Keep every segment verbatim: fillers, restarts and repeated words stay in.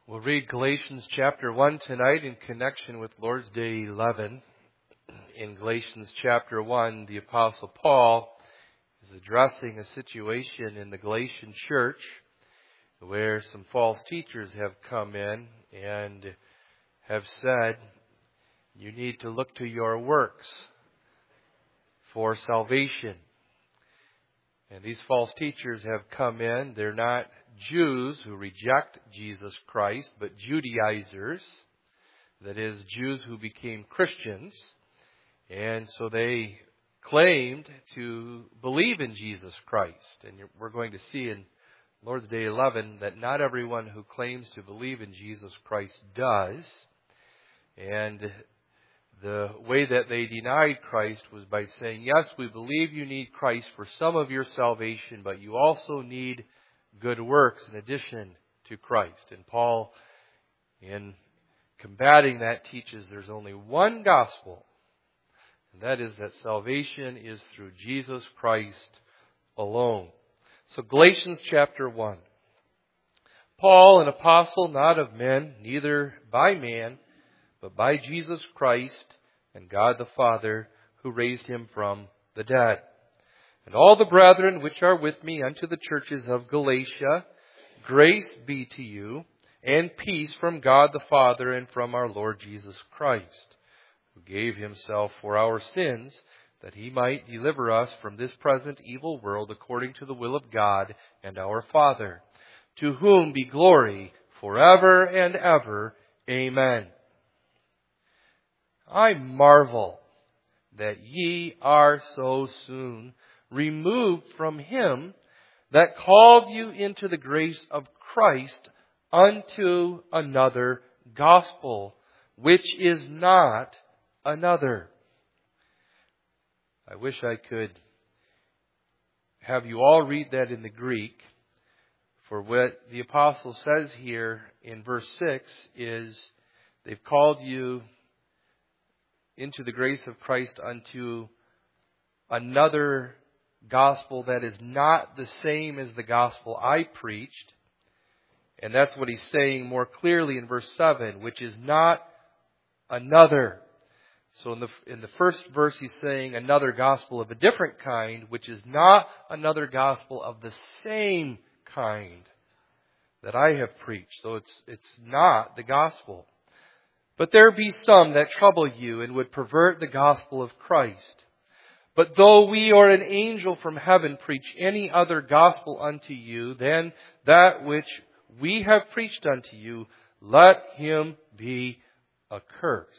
We'll read Galatians chapter one tonight in connection with Lord's Day eleven. In Galatians chapter one, the Apostle Paul is addressing a situation in the Galatian church where some false teachers have come in and have said, you need to look to your works for salvation. And these false teachers have come in. They're not Jews who reject Jesus Christ, but Judaizers. That is, Jews who became Christians. And so they claimed to believe in Jesus Christ. And we're going to see in Lord's Day eleven that not everyone who claims to believe in Jesus Christ does. And the way that they denied Christ was by saying, yes, we believe you need Christ for some of your salvation, but you also need good works in addition to Christ. And Paul, in combating that, teaches there's only one gospel, and that is that salvation is through Jesus Christ alone. So Galatians chapter one. Paul, an apostle not of men, neither by man, but by Jesus Christ and God the Father, who raised him from the dead. And all the brethren which are with me unto the churches of Galatia, grace be to you, and peace from God the Father and from our Lord Jesus Christ, who gave himself for our sins, that he might deliver us from this present evil world according to the will of God and our Father, to whom be glory forever and ever. Amen. I marvel that ye are so soon removed from him that called you into the grace of Christ unto another gospel, which is not another. I wish I could have you all read that in the Greek, for what the apostle says here in verse six is they've called you into the grace of Christ unto another gospel that is not the same as the gospel I preached. And that's what he's saying more clearly in verse seven, which is not another. So in the in the first verse he's saying another gospel of a different kind, which is not another gospel of the same kind that I have preached. So it's it's not the gospel. But there be some that trouble you and would pervert the gospel of Christ. But though we or an angel from heaven preach any other gospel unto you than that which we have preached unto you, let him be accursed.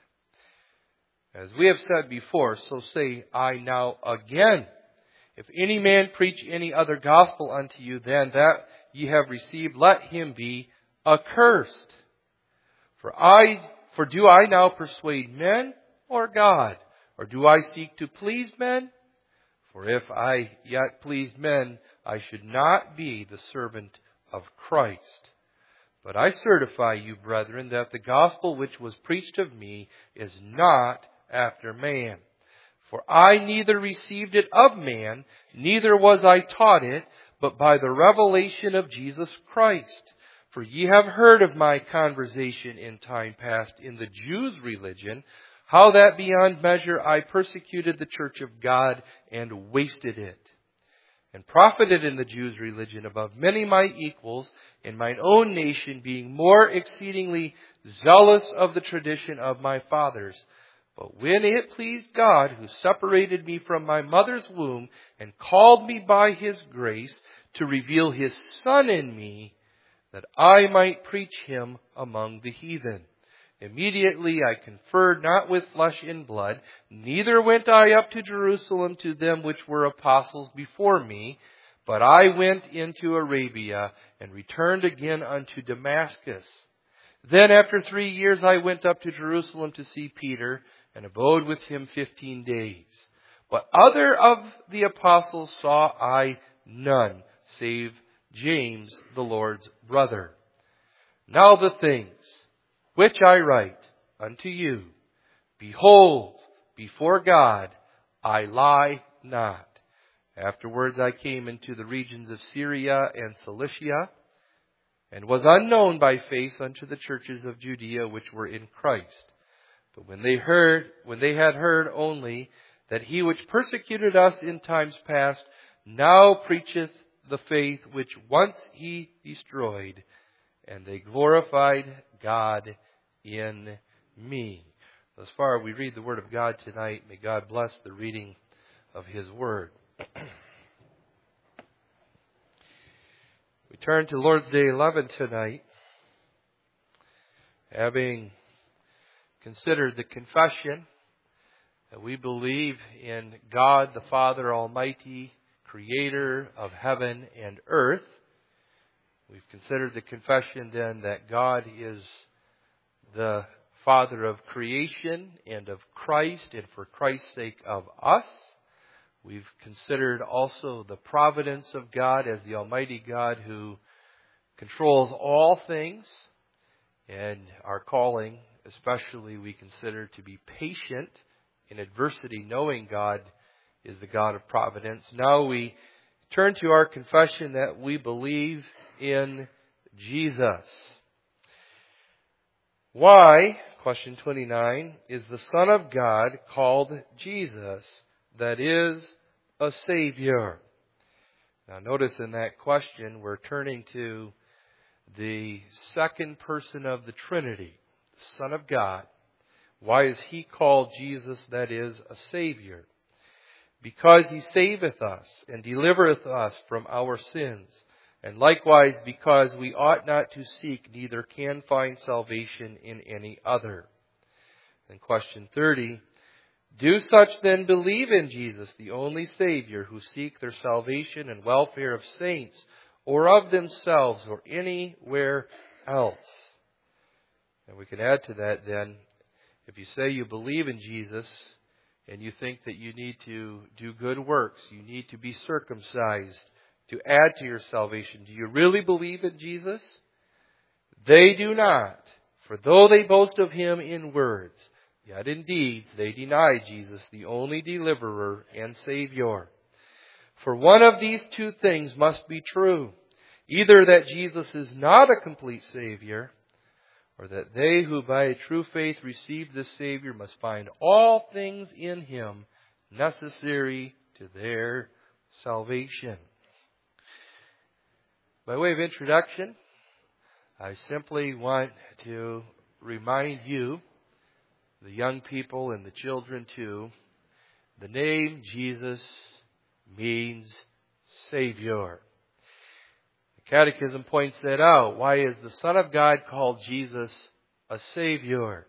As we have said before, so say I now again. If any man preach any other gospel unto you than that ye have received, let him be accursed. For I, for do I now persuade men or God? Or do I seek to please men? For if I yet pleased men, I should not be the servant of Christ. But I certify you, brethren, that the gospel which was preached of me is not after man. For I neither received it of man, neither was I taught it, but by the revelation of Jesus Christ. For ye have heard of my conversation in time past in the Jews' religion, how that beyond measure I persecuted the church of God and wasted it, and profited in the Jews' religion above many my equals, in mine own nation being more exceedingly zealous of the tradition of my fathers. But when it pleased God, who separated me from my mother's womb, and called me by his grace to reveal his Son in me, that I might preach him among the heathen. Immediately I conferred not with flesh and blood, neither went I up to Jerusalem to them which were apostles before me, but I went into Arabia, and returned again unto Damascus. Then after three years I went up to Jerusalem to see Peter, and abode with him fifteen days. But other of the apostles saw I none, save James the Lord's brother. Now the things which I write unto you, behold, before God, I lie not. Afterwards I came into the regions of Syria and Cilicia, and was unknown by face unto the churches of Judea which were in Christ. But when they heard, when they had heard only that he which persecuted us in times past now preacheth the faith which once he destroyed, and they glorified God in me. Thus far we read the Word of God tonight. May God bless the reading of His Word. We turn to Lord's Day eleven tonight, having considered the confession that we believe in God the Father Almighty, Creator of heaven and earth. We've considered the confession then that God is the Father of creation and of Christ, and for Christ's sake of us. We've considered also the providence of God as the Almighty God who controls all things, and our calling, especially, we consider to be patient in adversity, knowing God is the God of providence. Now we turn to our confession that we believe in Jesus. Why, question twenty-nine, is the Son of God called Jesus, that is, a Savior? Now notice in that question we're turning to the second person of the Trinity, the Son of God. Why is He called Jesus, that is, a Savior? Because He saveth us and delivereth us from our sins, and likewise because we ought not to seek, neither can find salvation in any other. And question thirty, do such then believe in Jesus, the only Savior, who seek their salvation and welfare of saints, or of themselves, or anywhere else? And we can add to that then, if you say you believe in Jesus, and you think that you need to do good works, you need to be circumcised to add to your salvation, do you really believe in Jesus? They do not. For though they boast of Him in words, yet in deeds they deny Jesus, the only deliverer and Savior. For one of these two things must be true, either that Jesus is not a complete Savior, or that they who by a true faith receive this Savior must find all things in Him necessary to their salvation. By way of introduction, I simply want to remind you, the young people and the children too, the name Jesus means Savior. The Catechism points that out. Why is the Son of God called Jesus a Savior?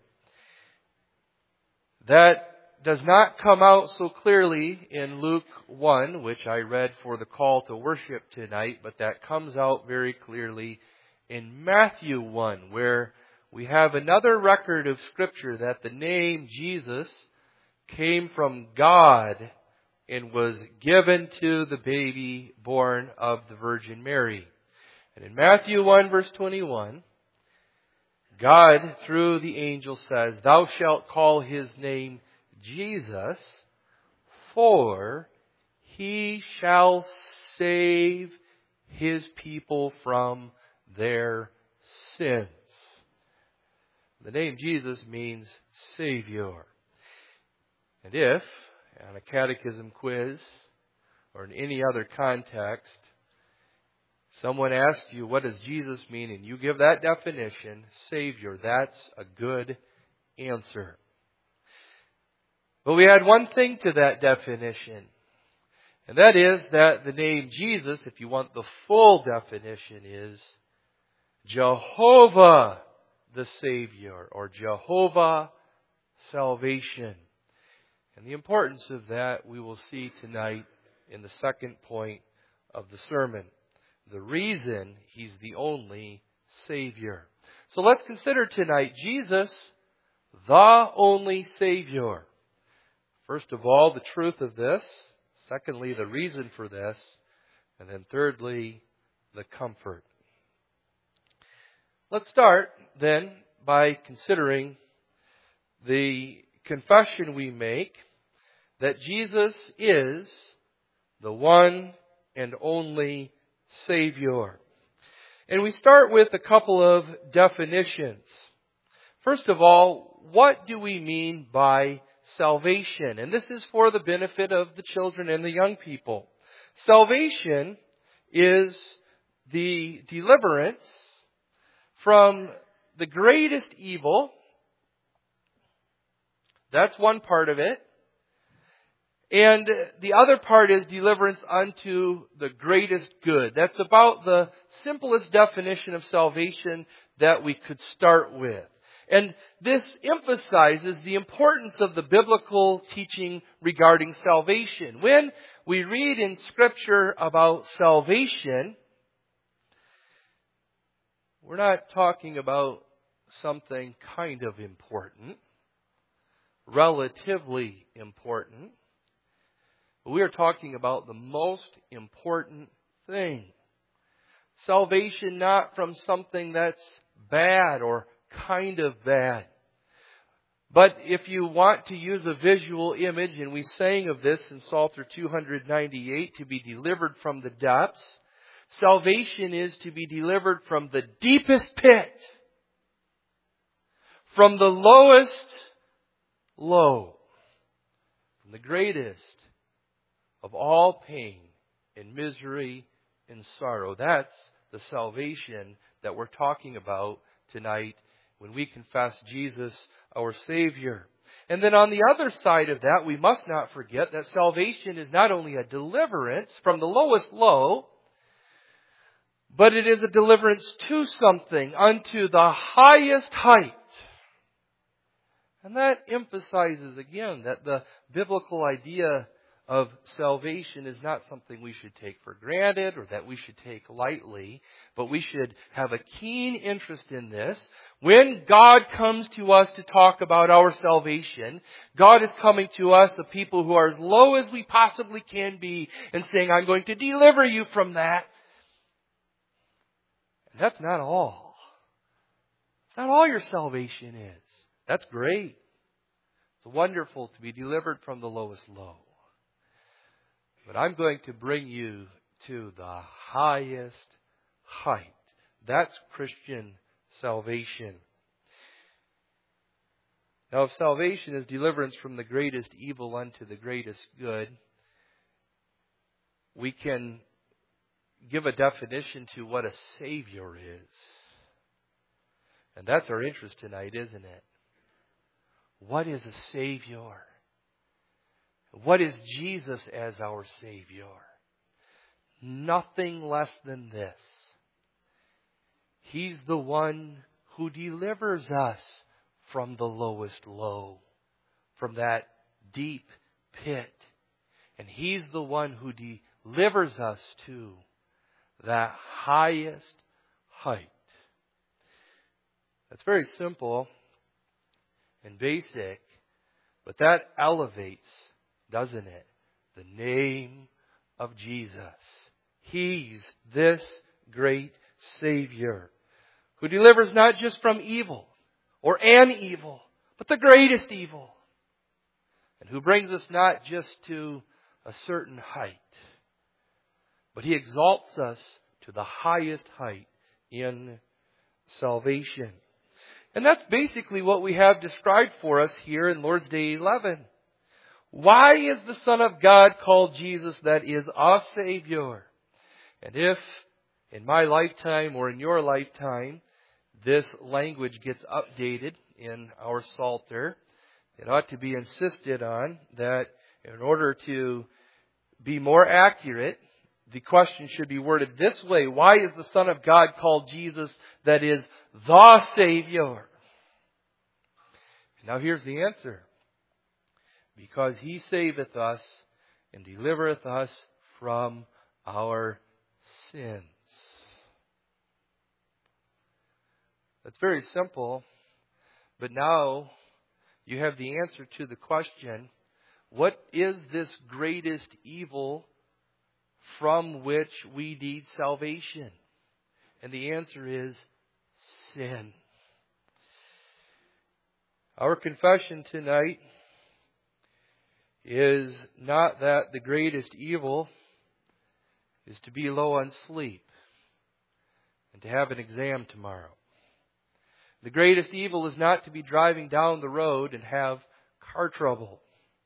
That does not come out so clearly in Luke one, which I read for the call to worship tonight, but that comes out very clearly in Matthew one, where we have another record of Scripture that the name Jesus came from God and was given to the baby born of the Virgin Mary. And in Matthew one, verse twenty-one, God, through the angel, says, "Thou shalt call His name Jesus, for He shall save His people from their sins." The name Jesus means Savior. And if, on a catechism quiz, or in any other context, someone asks you, what does Jesus mean? And you give that definition, Savior, that's a good answer. But we add one thing to that definition. And that is that the name Jesus, if you want the full definition, is Jehovah the Savior, or Jehovah Salvation. And the importance of that we will see tonight in the second point of the sermon. The reason He's the only Savior. So let's consider tonight Jesus, the only Savior. First of all, the truth of this. Secondly, the reason for this. And then thirdly, the comfort. Let's start then by considering the confession we make that Jesus is the one and only Savior. And we start with a couple of definitions. First of all, what do we mean by salvation? And this is for the benefit of the children and the young people. Salvation is the deliverance from the greatest evil. That's one part of it. And the other part is deliverance unto the greatest good. That's about the simplest definition of salvation that we could start with. And this emphasizes the importance of the biblical teaching regarding salvation. When we read in Scripture about salvation, we're not talking about something kind of important, relatively important. We are talking about the most important thing. Salvation not from something that's bad or kind of bad. But if you want to use a visual image, and we sang of this in Psalter two ninety-eight, to be delivered from the depths, salvation is to be delivered from the deepest pit, from the lowest low, from the greatest of all pain and misery and sorrow. That's the salvation that we're talking about tonight when we confess Jesus our Savior. And then on the other side of that, we must not forget that salvation is not only a deliverance from the lowest low, but it is a deliverance to something, unto the highest height. And that emphasizes again that the biblical idea of salvation is not something we should take for granted or that we should take lightly, but we should have a keen interest in this. When God comes to us to talk about our salvation, God is coming to us, the people who are as low as we possibly can be, and saying, I'm going to deliver you from that. And that's not all. It's not all your salvation is. That's great. It's wonderful to be delivered from the lowest low. But I'm going to bring you to the highest height. That's Christian salvation. Now, if salvation is deliverance from the greatest evil unto the greatest good, we can give a definition to what a Savior is. And that's our interest tonight, isn't it? What is a Savior? What is Jesus as our Savior? Nothing less than this. He's the one who delivers us from the lowest low, from that deep pit. And He's the one who delivers us to that highest height. That's very simple and basic, but that elevates, doesn't it, the name of Jesus. He's this great Savior who delivers not just from evil or an evil, but the greatest evil. And who brings us not just to a certain height, but He exalts us to the highest height in salvation. And that's basically what we have described for us here in Lord's Day eleven. Why is the Son of God called Jesus, that is our Savior? And if in my lifetime or in your lifetime this language gets updated in our Psalter, it ought to be insisted on that in order to be more accurate, the question should be worded this way: why is the Son of God called Jesus, that is the Savior? Now here's the answer. Because He saveth us and delivereth us from our sins. That's very simple. But now you have the answer to the question, what is this greatest evil from which we need salvation? And the answer is sin. Our confession tonight is not that the greatest evil is to be low on sleep and to have an exam tomorrow. The greatest evil is not to be driving down the road and have car trouble.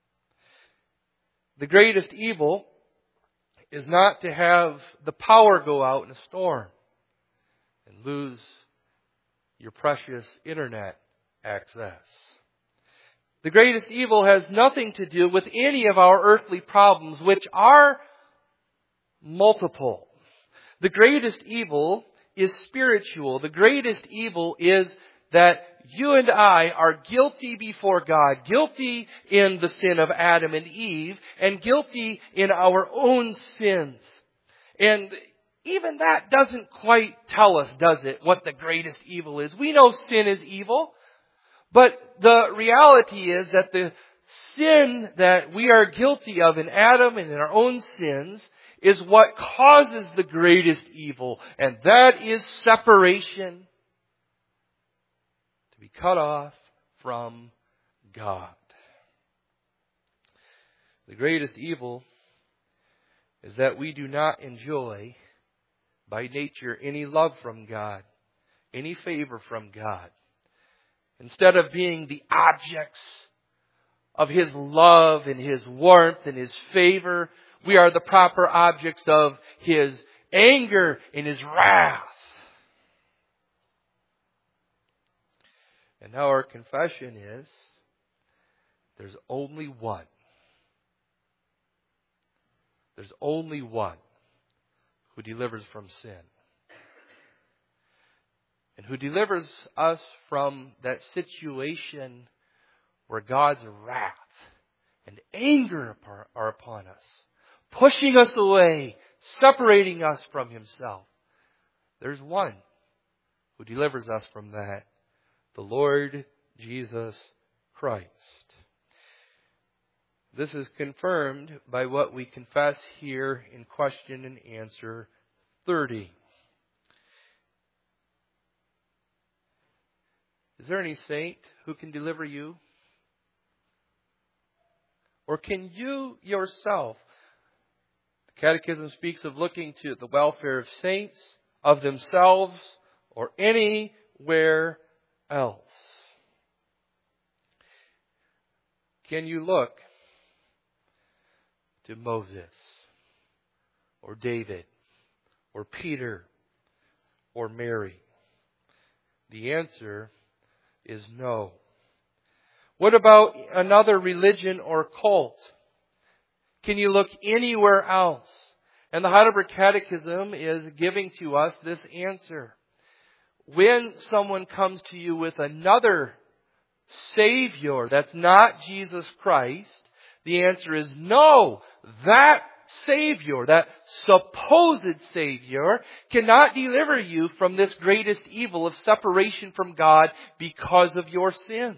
The greatest evil is not to have the power go out in a storm and lose your precious internet access. The greatest evil has nothing to do with any of our earthly problems, which are multiple. The greatest evil is spiritual. The greatest evil is that you and I are guilty before God, guilty in the sin of Adam and Eve, and guilty in our own sins. And even that doesn't quite tell us, does it, what the greatest evil is. We know sin is evil, but the reality is that the sin that we are guilty of in Adam and in our own sins is what causes the greatest evil, and that is separation. To be cut off from God. The greatest evil is that we do not enjoy by nature any love from God, any favor from God. Instead of being the objects of His love and His warmth and His favor, we are the proper objects of His anger and His wrath. And now our confession is, there's only one. There's only one who delivers from sin. And who delivers us from that situation where God's wrath and anger are upon us, pushing us away, separating us from Himself. There's one who delivers us from that, the Lord Jesus Christ. This is confirmed by what we confess here in question and answer thirty. Is there any saint who can deliver you? Or can you yourself? The Catechism speaks of looking to the welfare of saints, of themselves, or anywhere else. Can you look to Moses, or David, or Peter, or Mary? The answer is no. What about another religion or cult? Can you look anywhere else? And the Heidelberg Catechism is giving to us this answer. When someone comes to you with another Savior that's not Jesus Christ, the answer is no. That Savior, that supposed Savior, cannot deliver you from this greatest evil of separation from God because of your sins.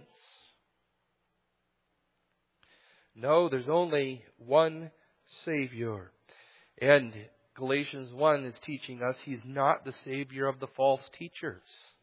No, there's only one Savior. And Galatians one is teaching us He's not the Savior of the false teachers.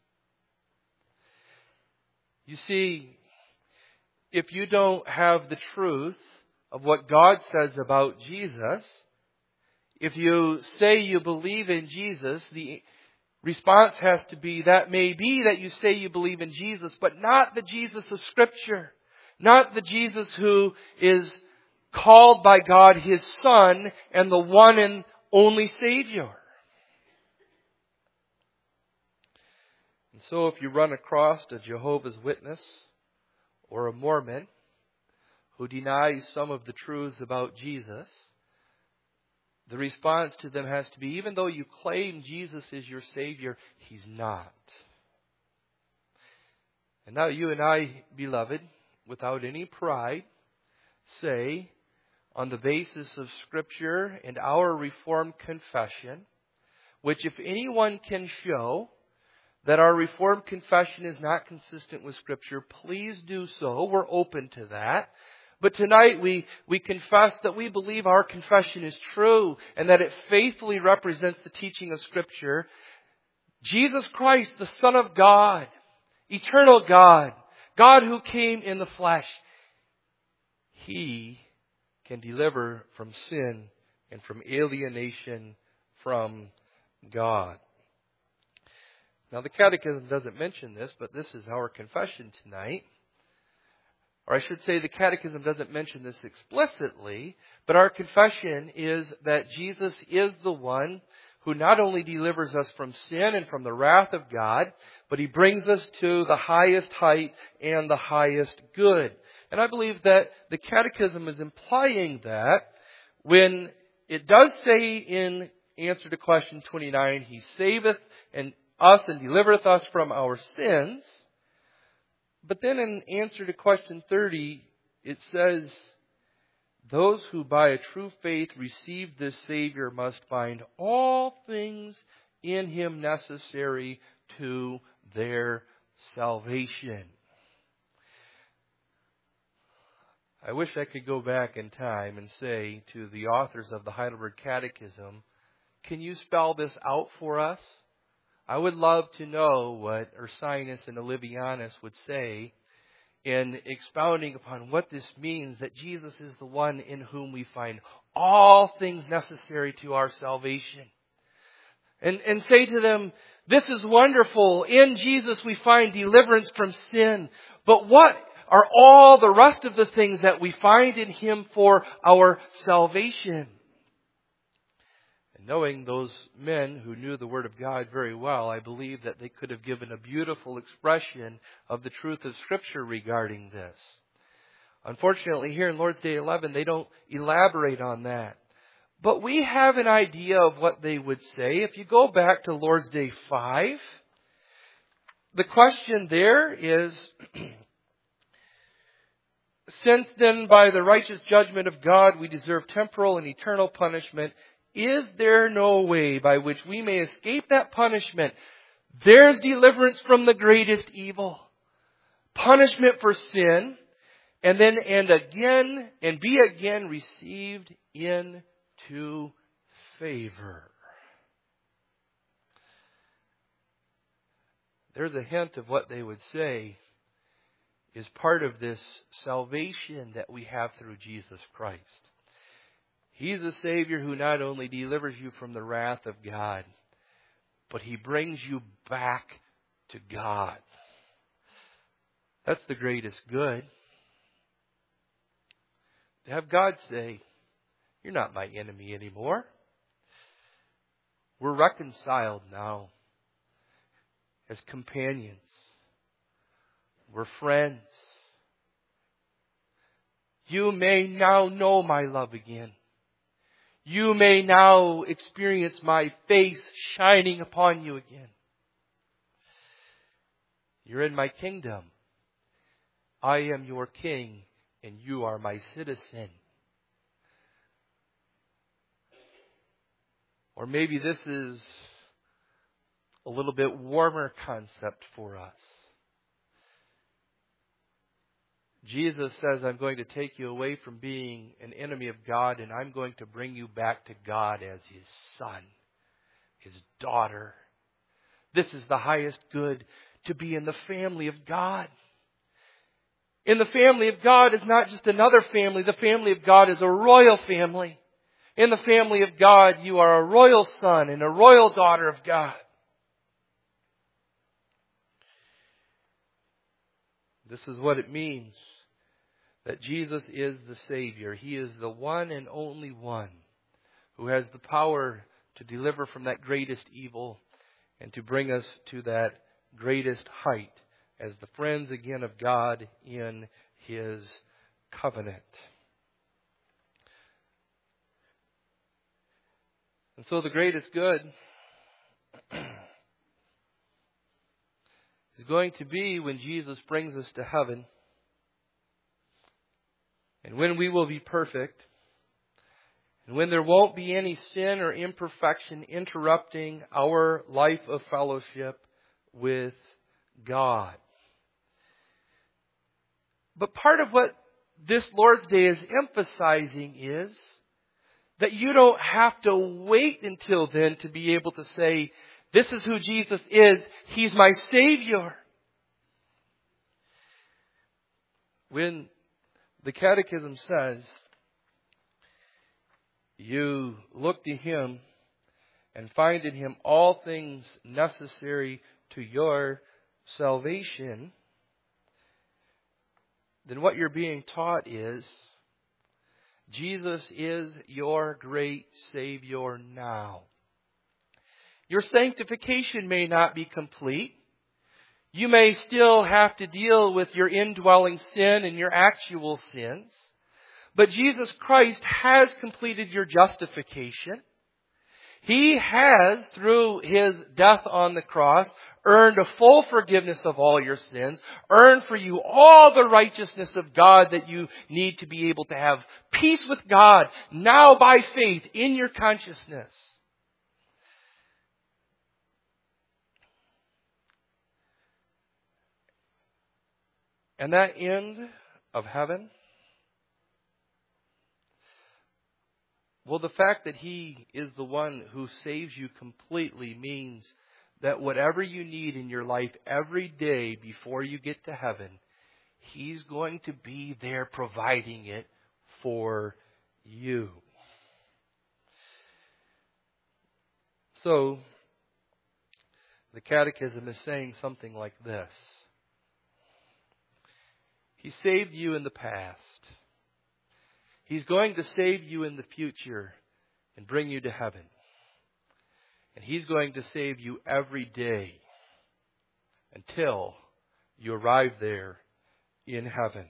You see, if you don't have the truth of what God says about Jesus, if you say you believe in Jesus, the response has to be, that may be that you say you believe in Jesus, but not the Jesus of Scripture. Not the Jesus who is called by God His Son and the one and only Savior. And so if you run across a Jehovah's Witness or a Mormon who denies some of the truths about Jesus, the response to them has to be, even though you claim Jesus is your Savior, He's not. And now you and I, beloved, without any pride, say, on the basis of Scripture and our Reformed confession, which if anyone can show that our Reformed confession is not consistent with Scripture, please do so. We're open to that. But tonight we, we confess that we believe our confession is true and that it faithfully represents the teaching of Scripture. Jesus Christ, the Son of God, eternal God, God who came in the flesh, He can deliver from sin and from alienation from God. Now, the Catechism doesn't mention this, but this is our confession tonight. Or I should say the Catechism doesn't mention this explicitly, but our confession is that Jesus is the one who not only delivers us from sin and from the wrath of God, but He brings us to the highest height and the highest good. And I believe that the Catechism is implying that when it does say in answer to question twenty-nine, He saveth and us and delivereth us from our sins. But then in answer to question thirty, it says, those who by a true faith receive this Savior must find all things in Him necessary to their salvation. I wish I could go back in time and say to the authors of the Heidelberg Catechism, can you spell this out for us? I would love to know what Ursinus and Olivianus would say in expounding upon what this means, that Jesus is the one in whom we find all things necessary to our salvation. And, and say to them, this is wonderful. In Jesus we find deliverance from sin. But what are all the rest of the things that we find in Him for our salvation? Knowing those men who knew the Word of God very well, I believe that they could have given a beautiful expression of the truth of Scripture regarding this. Unfortunately, here in Lord's Day eleven, they don't elaborate on that. But we have an idea of what they would say. If you go back to Lord's Day five, the question there is, since then by the righteous judgment of God we deserve temporal and eternal punishment, is there no way by which we may escape that punishment? There's deliverance from the greatest evil. Punishment for sin. And then, and again, and be again received into favor. There's a hint of what they would say is part of this salvation that we have through Jesus Christ. He's a Savior who not only delivers you from the wrath of God, but He brings you back to God. That's the greatest good. To have God say, you're not my enemy anymore. We're reconciled now as companions. We're friends. You may now know my love again. You may now experience my face shining upon you again. You're in my kingdom. I am your king, and you are my citizen. Or maybe this is a little bit warmer concept for us. Jesus says, I'm going to take you away from being an enemy of God, and I'm going to bring you back to God as His son, His daughter. This is the highest good, to be in the family of God. In the family of God is not just another family. The family of God is a royal family. In the family of God, you are a royal son and a royal daughter of God. This is what it means that Jesus is the Savior. He is the one and only one who has the power to deliver from that greatest evil and to bring us to that greatest height as the friends again of God in His covenant. And so the greatest good is going to be when Jesus brings us to heaven, and when we will be perfect, and when there won't be any sin or imperfection interrupting our life of fellowship with God. But part of what this Lord's Day is emphasizing is that you don't have to wait until then to be able to say, this is who Jesus is. He's my Savior. When the Catechism says, you look to Him and find in Him all things necessary to your salvation, then what you're being taught is Jesus is your great Savior now. Your sanctification may not be complete. You may still have to deal with your indwelling sin and your actual sins. But Jesus Christ has completed your justification. He has, through His death on the cross, earned a full forgiveness of all your sins, earned for you all the righteousness of God that you need to be able to have peace with God now by faith in your consciousness. And that end of heaven, well, the fact that He is the one who saves you completely means that whatever you need in your life every day before you get to heaven, He's going to be there providing it for you. So, the Catechism is saying something like this. He saved you in the past. He's going to save you in the future and bring you to heaven. And He's going to save you every day until you arrive there in heaven.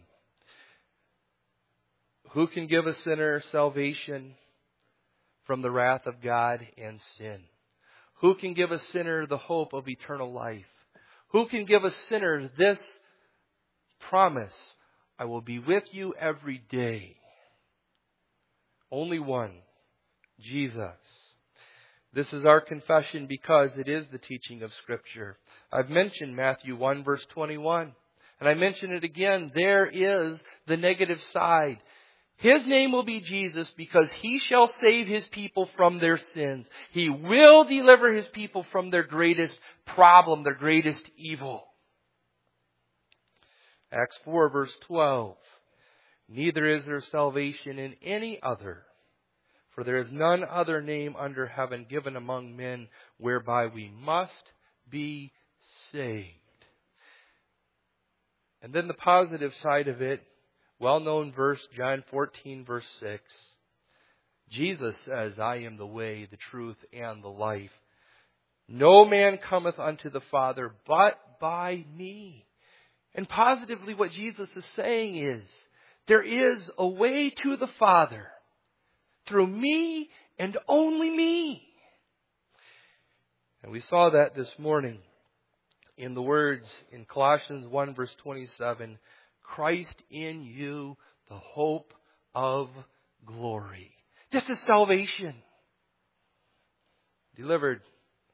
Who can give a sinner salvation from the wrath of God and sin? Who can give a sinner the hope of eternal life? Who can give a sinner this promise? I will be with you every day. Only one, Jesus. This is our confession because it is the teaching of Scripture. I've mentioned Matthew one verse twenty-one. And I mention it again. There is the negative side. His name will be Jesus because He shall save His people from their sins. He will deliver His people from their greatest problem, their greatest evil. Acts four verse twelve. Neither is there salvation in any other, for there is none other name under heaven given among men whereby we must be saved. And then the positive side of it, well-known verse, John fourteen verse six. Jesus says, I am the way, the truth, and the life. No man cometh unto the Father but by me. And positively what Jesus is saying is, there is a way to the Father through me and only me. And we saw that this morning in the words in Colossians one verse twenty-seven, Christ in you, the hope of glory. This is salvation. Delivered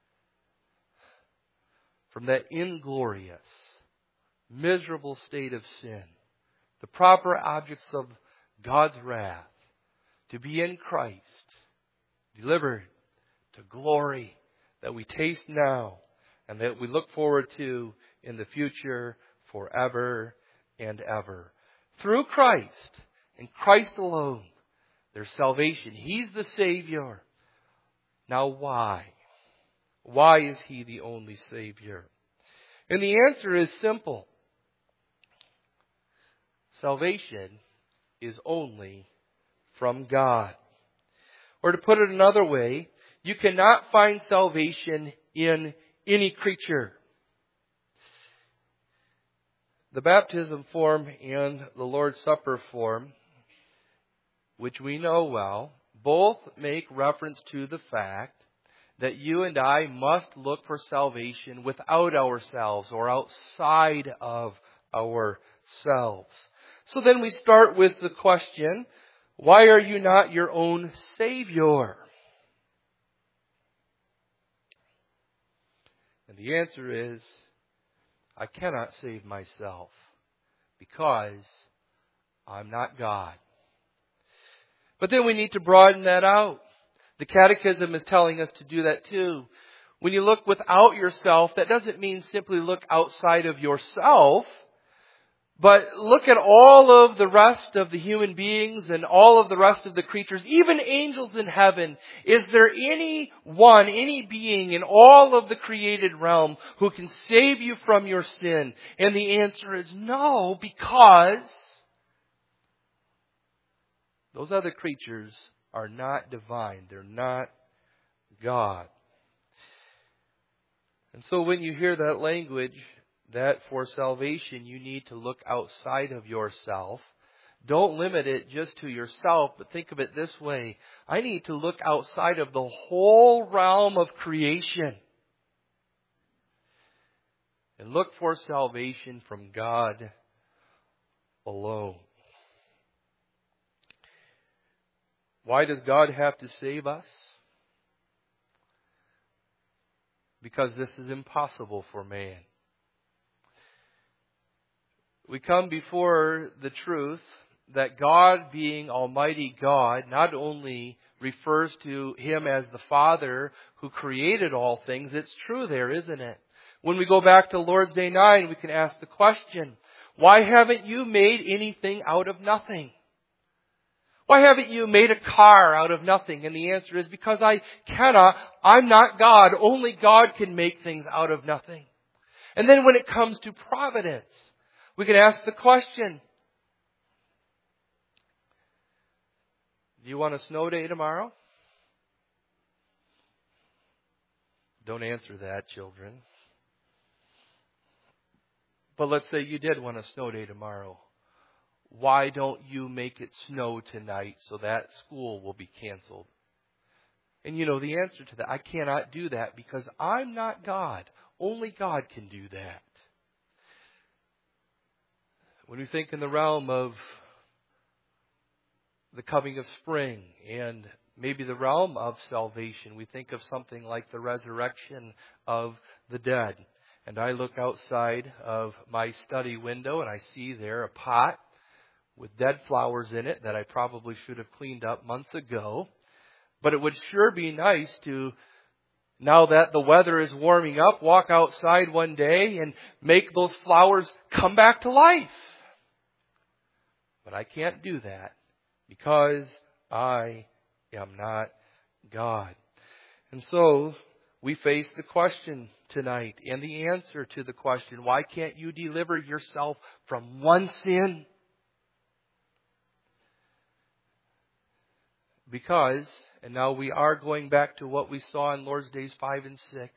from that inglorious, miserable state of sin, the proper objects of God's wrath, to be in Christ, delivered to glory that we taste now and that we look forward to in the future forever and ever. Through Christ and Christ alone, there's salvation. He's the Savior. Now why? Why is He the only Savior? And the answer is simple. Salvation is only from God. Or to put it another way, you cannot find salvation in any creature. The baptism form and the Lord's Supper form, which we know well, both make reference to the fact that you and I must look for salvation without ourselves or outside of ourselves. So then we start with the question, why are you not your own Savior? And the answer is, I cannot save myself because I'm not God. But then we need to broaden that out. The Catechism is telling us to do that too. When you look without yourself, that doesn't mean simply look outside of yourself, But look at all of the rest of the human beings and all of the rest of the creatures, even angels in heaven. Is there any one, any being in all of the created realm who can save you from your sin? And the answer is no, because those other creatures are not divine. They're not God. And so when you hear that language, that for salvation you need to look outside of yourself. Don't limit it just to yourself, but think of it this way. I need to look outside of the whole realm of creation and look for salvation from God alone. Why does God have to save us? Because this is impossible for man. We come before the truth that God, being Almighty God, not only refers to Him as the Father who created all things. It's true there, isn't it? When we go back to Lord's Day nine, we can ask the question, why haven't you made anything out of nothing? Why haven't you made a car out of nothing? And the answer is because I cannot. I'm not God. Only God can make things out of nothing. And then when it comes to providence, we can ask the question, do you want a snow day tomorrow? Don't answer that, children. But let's say you did want a snow day tomorrow. Why don't you make it snow tonight so that school will be canceled? And you know the answer to that. I cannot do that because I'm not God. Only God can do that. When we think in the realm of the coming of spring and maybe the realm of salvation, we think of something like the resurrection of the dead. And I look outside of my study window and I see there a pot with dead flowers in it that I probably should have cleaned up months ago. But it would sure be nice to, now that the weather is warming up, walk outside one day and make those flowers come back to life. But I can't do that because I am not God. And so we face the question tonight and the answer to the question, why can't you deliver yourself from one sin? Because, and now we are going back to what we saw in Lord's Days five and six.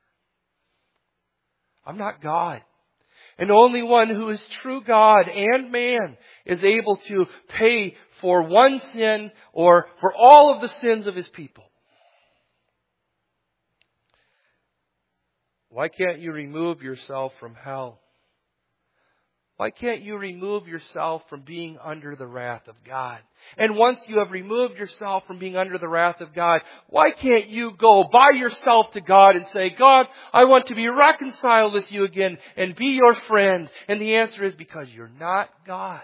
I'm not God. And only one who is true God and man is able to pay for one sin or for all of the sins of His people. Why can't you remove yourself from hell? Why can't you remove yourself from being under the wrath of God? And once you have removed yourself from being under the wrath of God, why can't you go by yourself to God and say, God, I want to be reconciled with you again and be your friend? And the answer is because you're not God.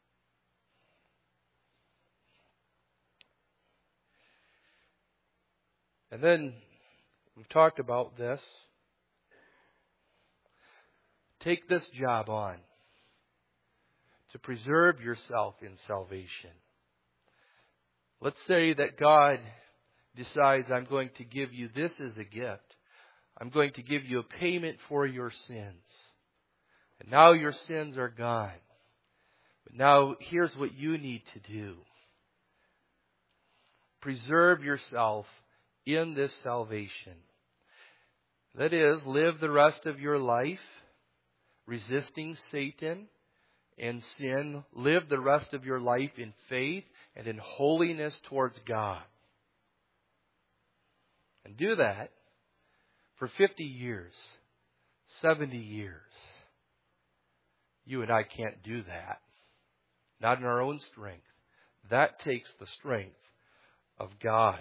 And then we've talked about this. Take this job on to preserve yourself in salvation. Let's say that God decides, I'm going to give you this as a gift. I'm going to give you a payment for your sins. And now your sins are gone. But now here's what you need to do. Preserve yourself in this salvation. That is, live the rest of your life resisting Satan and sin. Live the rest of your life in faith and in holiness towards God. And do that for fifty years, seventy years. You and I can't do that. Not in our own strength. That takes the strength of God.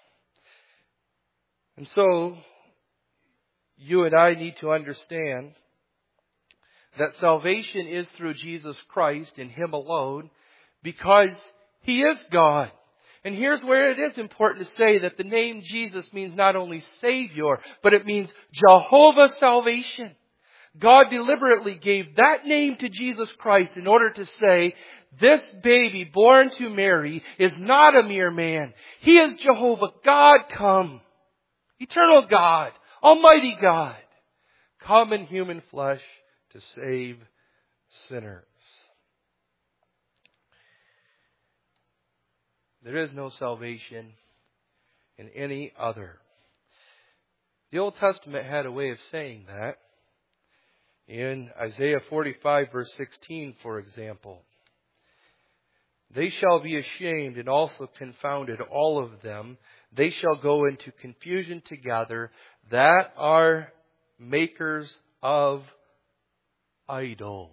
And so, you and I need to understand that salvation is through Jesus Christ and Him alone because He is God. And here's where it is important to say that the name Jesus means not only Savior, but it means Jehovah salvation. God deliberately gave that name to Jesus Christ in order to say, this baby born to Mary is not a mere man. He is Jehovah, God come. Eternal God, Almighty God, come in human flesh to save sinners. There is no salvation in any other. The Old Testament had a way of saying that. In Isaiah forty-five verse sixteen, for example, they shall be ashamed and also confounded, all of them. They shall go into confusion together that are makers of idols.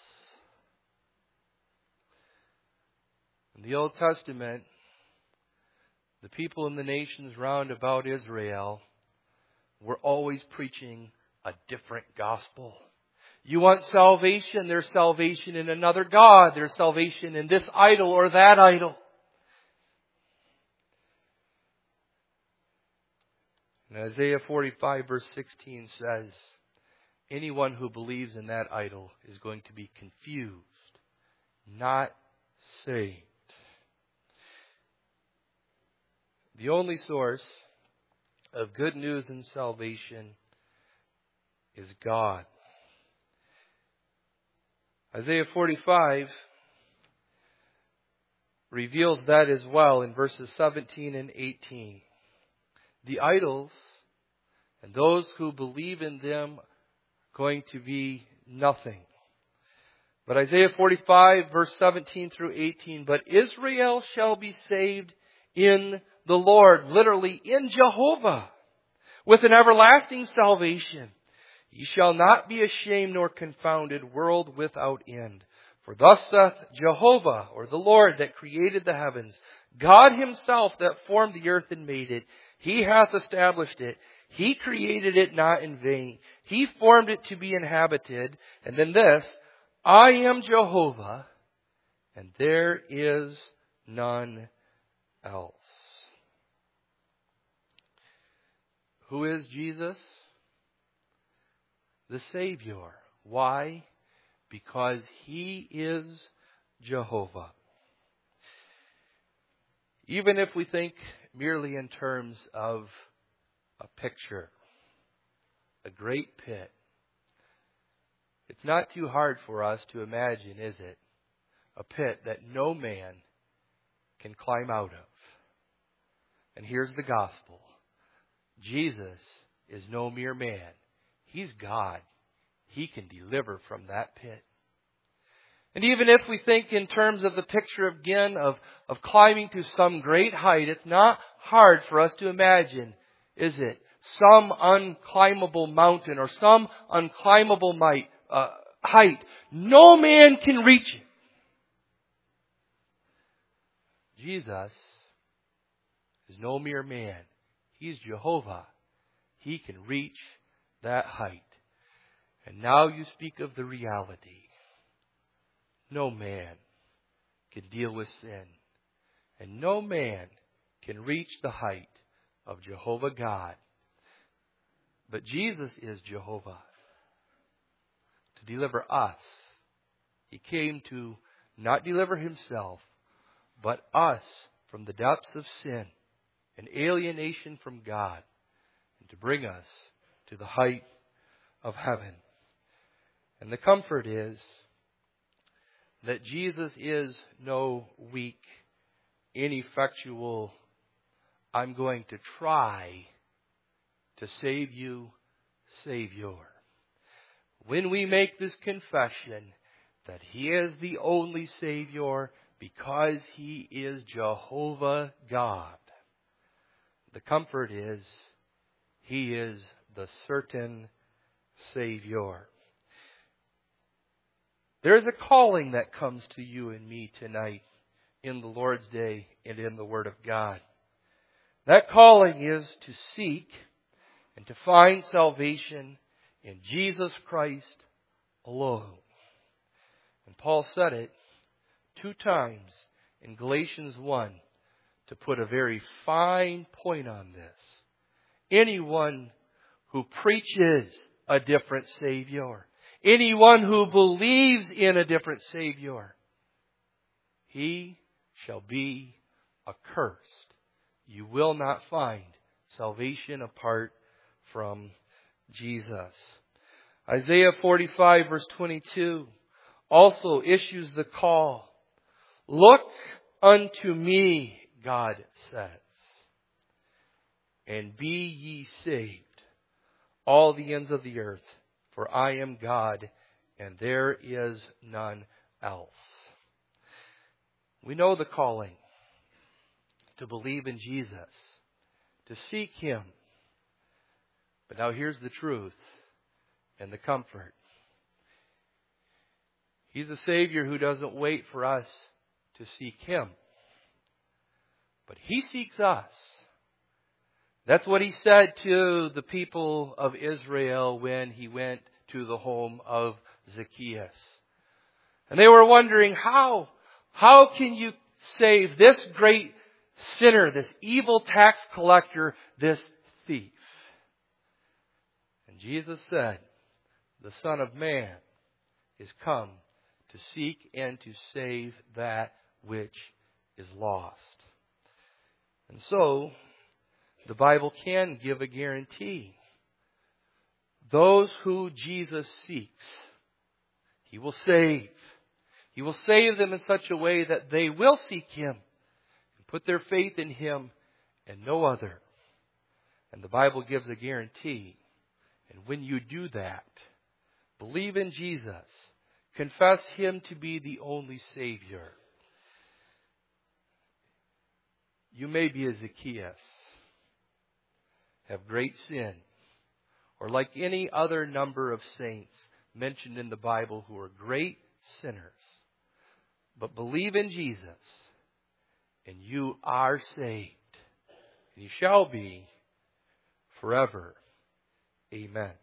In the Old Testament, the people in the nations round about Israel were always preaching a different gospel. You want salvation? There's salvation in another God. There's salvation in this idol or that idol. And Isaiah forty-five verse sixteen says, anyone who believes in that idol is going to be confused, not saved. The only source of good news and salvation is God. Isaiah forty-five reveals that as well in verses seventeen and eighteen. The idols and those who believe in them are going to be nothing. But Isaiah forty-five verse seventeen through eighteen, but Israel shall be saved in the Lord, literally in Jehovah, with an everlasting salvation. Ye shall not be ashamed nor confounded, world without end. For thus saith Jehovah, or the Lord that created the heavens, God himself that formed the earth and made it. He hath established it. He created it not in vain. He formed it to be inhabited. And then this, I am Jehovah, and there is none else. Who is Jesus? The Savior. Why? Because He is Jehovah. Even if we think merely in terms of a picture, a great pit, it's not too hard for us to imagine, is it? A pit that no man can climb out of. And here's the gospel. Jesus is no mere man. He's God. He can deliver from that pit. And even if we think in terms of the picture again of, of climbing to some great height, it's not hard for us to imagine, is it? Some unclimbable mountain or some unclimbable might, uh, height. No man can reach it. Jesus is no mere man. He's Jehovah. He can reach that height. And now you speak of the reality. No man can deal with sin. And no man can reach the height of Jehovah God. But Jesus is Jehovah to deliver us. He came to not deliver himself, but us from the depths of sin and alienation from God, and to bring us to the height of heaven. And the comfort is that Jesus is no weak, ineffectual, I'm going to try to save you, Savior. When we make this confession that He is the only Savior because He is Jehovah God, the comfort is He is the certain Savior. There is a calling that comes to you and me tonight in the Lord's Day and in the Word of God. That calling is to seek and to find salvation in Jesus Christ alone. And Paul said it two times in Galatians one to put a very fine point on this. Anyone who preaches a different Savior, anyone who believes in a different Savior, he shall be accursed. You will not find salvation apart from Jesus. Isaiah forty-five verse twenty-two also issues the call. Look unto me, God says, and be ye saved, all the ends of the earth, for I am God, and there is none else. We know the calling to believe in Jesus, to seek Him. But now here's the truth and the comfort. He's a Savior who doesn't wait for us to seek Him, but He seeks us. That's what He said to the people of Israel when He went to the home of Zacchaeus. And they were wondering, how, how can you save this great sinner, this evil tax collector, this thief? And Jesus said, the Son of Man is come to seek and to save that which is lost. And so, the Bible can give a guarantee. Those who Jesus seeks, He will save. He will save them in such a way that they will seek Him and put their faith in Him and no other. And the Bible gives a guarantee. And when you do that, believe in Jesus, confess Him to be the only Savior, you may be a Zacchaeus, have great sin, or like any other number of saints mentioned in the Bible who are great sinners. But believe in Jesus, and you are saved. And you shall be forever. Amen.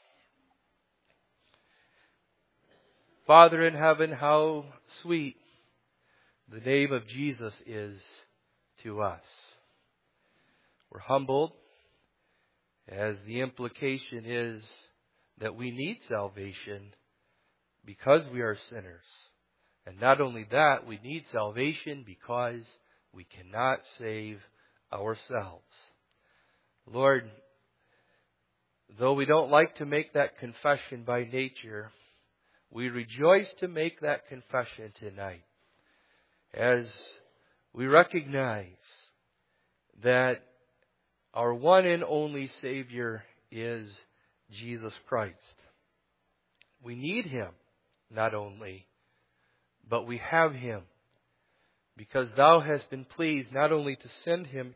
Father in heaven, how sweet the name of Jesus is to us. We're humbled, as the implication is that we need salvation because we are sinners. And not only that, we need salvation because we cannot save ourselves. Lord, though we don't like to make that confession by nature, we rejoice to make that confession tonight, as we recognize that our one and only Savior is Jesus Christ. We need Him, not only, but we have Him, because Thou hast been pleased not only to send Him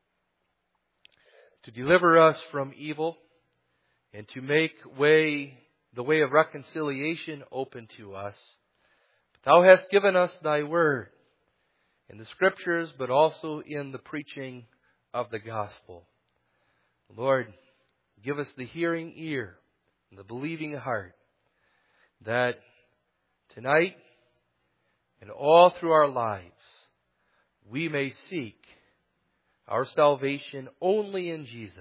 to deliver us from evil and to make way, the way of reconciliation open to us, but Thou hast given us Thy Word in the Scriptures, but also in the preaching of the gospel. Lord, give us the hearing ear and the believing heart, that tonight and all through our lives we may seek our salvation only in Jesus.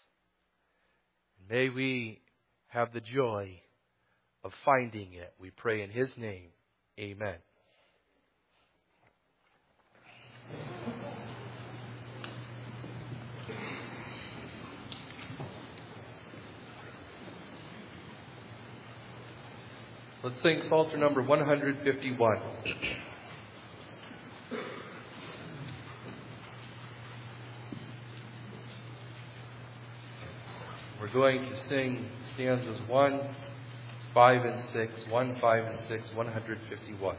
May we have the joy of finding it. We pray in His name. Amen. Let's sing Psalter number one fifty-one. We're going to sing stanzas one, five, and six. one, five, and six, one fifty-one.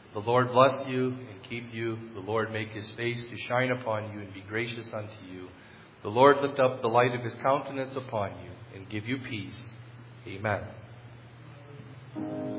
The Lord bless you and keep you. The Lord make his face to shine upon you and be gracious unto you. The Lord lift up the light of his countenance upon you and give you peace. Amen.